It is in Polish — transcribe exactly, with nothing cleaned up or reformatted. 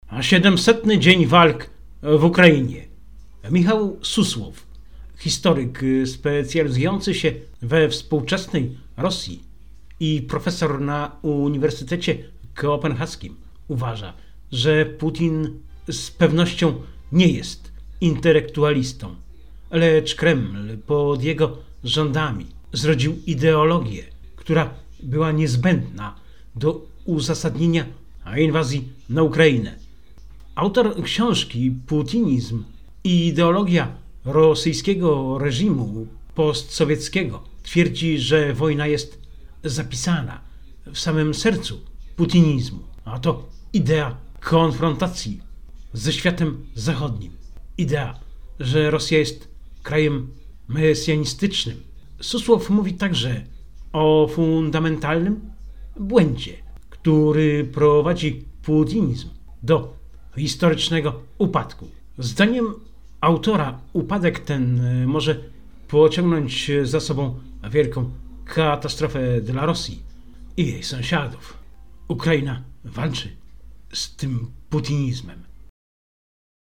a siedemsetny dzień walk w Ukrainie. Michał Susłow, historyk specjalizujący się we współczesnej Rosji i profesor na Uniwersytecie Kopenhaskim, uważa, że Putin z pewnością nie jest intelektualistą, lecz Kreml pod jego rządami zrodził ideologię, która była niezbędna do uzasadnienia inwazji na Ukrainę. Autor książki Putinizm i ideologia rosyjskiego reżimu postsowieckiego twierdzi, że wojna jest zapisana w samym sercu putinizmu, a to idea konfrontacji ze światem zachodnim. Idea, że Rosja jest krajem mesjanistycznym. Susłow mówi także o fundamentalnym błędzie, który prowadzi putinizm do historycznego upadku. Zdaniem autora upadek ten może pociągnąć za sobą wielką katastrofę dla Rosji i jej sąsiadów. Ukraina walczy z tym putinizmem.